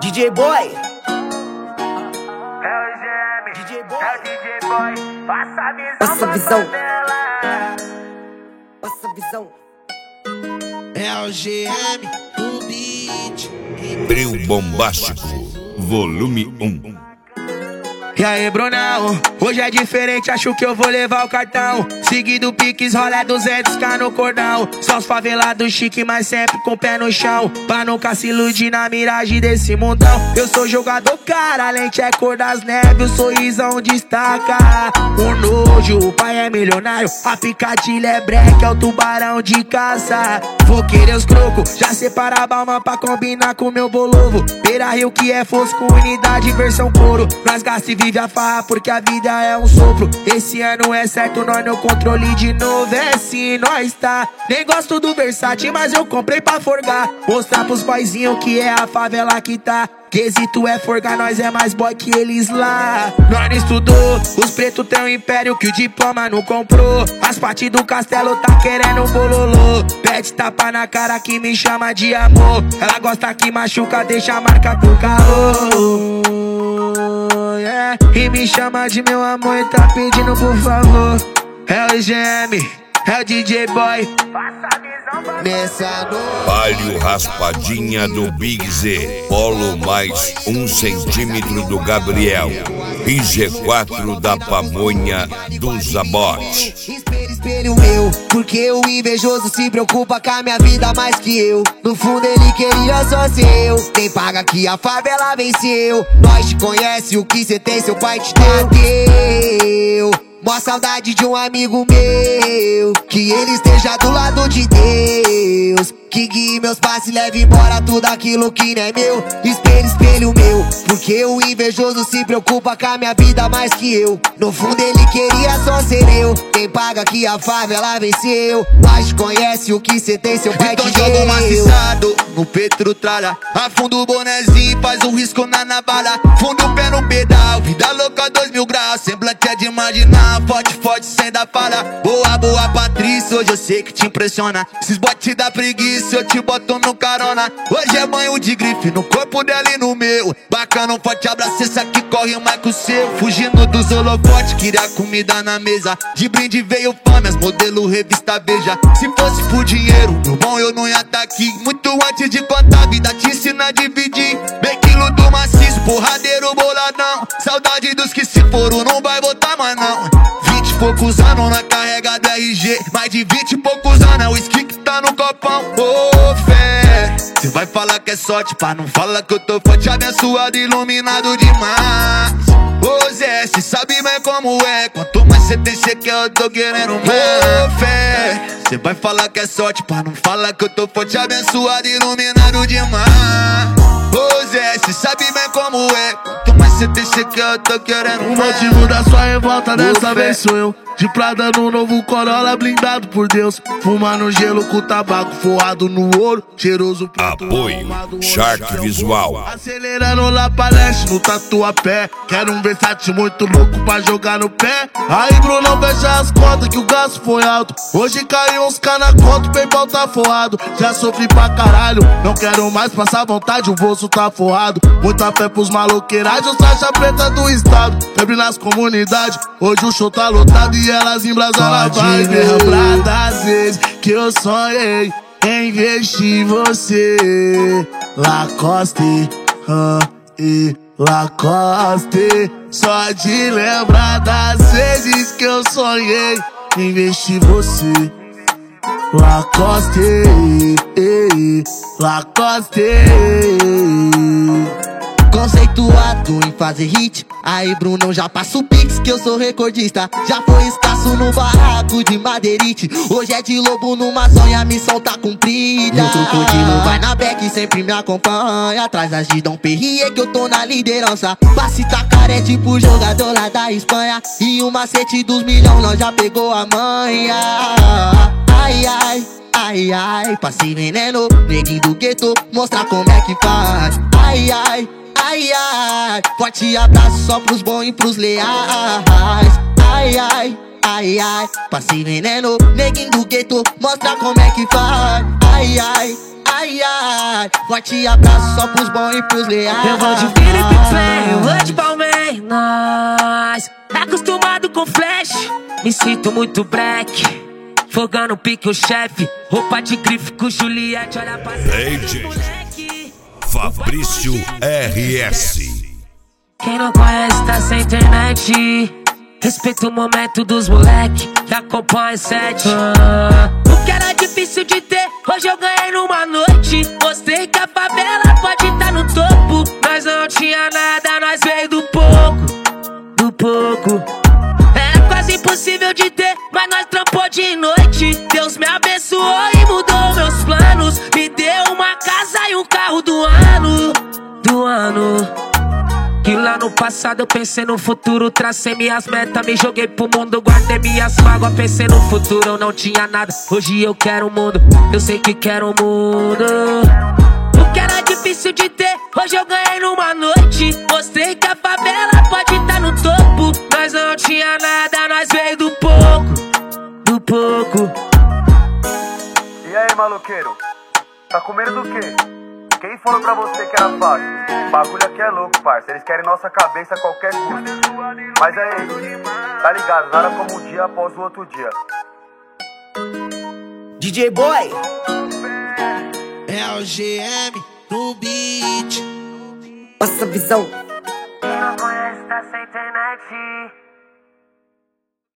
DJ Boy. DJ Boy, passa a visão. Passa a visão. É o GM, o beat. Bril Bombástico, volume 1. E aí, Brunão, hoje é diferente, acho que eu vou levar o cartão. Seguido Pix, rola 200k no cordão. Só os favelados chique, mas sempre com o pé no chão, pra nunca se iludir na miragem desse mundão. Eu sou jogador, cara, a lente é cor das neves, o sorrisão destaca. O nojo, o pai é milionário, a picadilha é breque, é o tubarão de caça. Vou querer os crocos, já separa a balma pra combinar com meu bolovo. Beira Rio que é fosco, unidade versão couro. Nós gasta e vive a farra porque a vida é um sopro. Esse ano é certo, nós no controle de novo, é sim, nós tá. Nem gosto do Versace, mas eu comprei pra forgar. Mostrar pros paizinhos que é a favela que tá. Quesito é forgar, nós é mais boy que eles lá. Nós não estudou, os pretos têm um império que o diploma não comprou. As partes do castelo tá querendo um bololô. Pede tapa na cara que me chama de amor. Ela gosta que machuca, deixa a marca do carro. Yeah. E me chama de meu amor e tá pedindo por favor. É o GM, é o DJ Boy. Nessa noite Palio raspadinha do Big Z, polo mais 1 centímetro do Gabriel e G4 da pamonha do Zabote. Espelho meu, porque o invejoso se preocupa com a minha vida mais que eu. No fundo ele queria só ser eu. Quem paga que a favela venceu. Nós te conhece, o que cê tem seu pai te deu. Mó saudade de um amigo meu, que ele esteja do lado de Deus, que guie meus passos e leve embora tudo aquilo que não é meu. Espelho, espelho meu, porque o invejoso se preocupa com a minha vida mais que eu. No fundo ele queria só ser eu. Quem paga que a favela venceu. Nós conhece, o que cê tem seu pai te deu. Então joga um maciçado no Petro tralha, afunda o bonezinho, faz um risco na navalha. Funda o pé no pedal, vida louca 2000 graus. Semblante é de imaginar, forte, forte sem dar falha. Boa, boa Patrícia, hoje eu sei que te impressiona. Esses botes da preguiça eu te boto no carona. Hoje é banho de grife no corpo dela e no meu. Bacana, um forte abraço, esse aqui corre mais que o seu. Fugindo dos holofotes, queria comida na mesa. De brinde veio fome, as modelo revista Veja. Se fosse por dinheiro, meu bom, eu não ia tá aqui. Muito antes de contar, a vida te ensina a dividir. Bem quilo do maciço, porradeiro boladão. Saudade dos que se foram, não vai voltar mais não. 20 e poucos anos na carrega do RG. Mais de 20 e poucos anos é o whisky que tá no copão. Ô fé, cê vai falar que é sorte, pá, não fala que eu tô forte, abençoado, iluminado demais. Ô Zé, cê sabe bem como é, quanto mais cê tem, cê quer, eu tô querendo mais. Ô fé, cê vai falar que é sorte, pá, não fala que eu tô forte, abençoado, iluminado demais. Ô Zé, cê sabe bem como é, quanto mais cê tem, cê quer, eu tô querendo mais. O motivo da sua revolta dessa vez sou eu. De Prada no novo Corolla, blindado por Deus. Fumando gelo com tabaco forrado no ouro. Cheiroso preto. Apoio Shark Visual. Acelerando lá pra leste no Tatuapé. Quero um Versace muito louco pra jogar no pé. Aí Bruno, fecha as contas que o gasto foi alto. Hoje caiu uns K na conta, o PayPal tá forrado. Já sofri pra caralho, não quero mais passar vontade, o bolso tá forrado. Muita fé pros maloqueiragens, faixa preta do estado. Febre nas comunidades, hoje o show tá lotado e elas embrasam na vibe. Lembrar das vezes que eu sonhei em investir em você. Lacoste, e Lacoste. Só de lembrar das vezes que eu sonhei em investir em você. Lacoste, Lacoste. Conceituado em fazer hit. Aí Brunão, já passa o Pix que eu sou recordista. Já foi escasso no barraco de madeirite. Hoje é de lobo numa zonha, a missão tá cumprida. E o crocodilo vai na back e sempre me acompanha. Atrás das de Dom Perrier que eu tô na liderança. Passe tacar é tipo jogador lá da Espanha. E o macete dos milhão nós já pegou a manha. Ai, ai, ai, ai, passei veneno, neguinho do gueto, mostrar como é que faz. Ai, ai, ai, ai, forte abraço só pros bons e pros leais. Ai, ai, ai, ai, passei veneno, neguinho do gueto, mostra como é que faz. Ai, ai, ai, ai. caralho. Forte abraço só pros bons e pros leais. Eu vou de Felipe Play, eu vou de Palmeiras. Acostumado com flash, me sinto muito black. Fogando pique o chefe, roupa de grife com Juliette, olha pra Lady Fabrício RS. Quem não conhece tá sem internet. Respeita o momento dos moleque, acompanha 7. O que era difícil de ter, hoje eu ganhei numa noite. Mostrei que a favela pode estar no topo. Nós não tinha nada, nós veio do pouco, do pouco. Era quase impossível de ter, mas nós trampou de noite. Deus me abençoou e mudou meus planos. Me deu uma casa e um carro do ano, do ano. Que lá no passado eu pensei no futuro, tracei minhas metas, me joguei pro mundo, guardei minhas mágoas, pensei no futuro, eu não tinha nada. Hoje eu quero o mundo, eu sei que quero o mundo. O que era difícil de ter, hoje eu ganhei numa noite. Mostrei que a favela pode estar no topo. Nós não tinha nada, nós veio do pouco, do pouco. E aí, maloqueiro? Tá com medo do quê? Quem falou pra você que era fácil? O bagulho aqui é louco, parça. Eles querem nossa cabeça a qualquer custo. Mas aí, tá ligado? Nada como um dia após o outro dia. DJ Boy é o GM no beat. Passa a visão.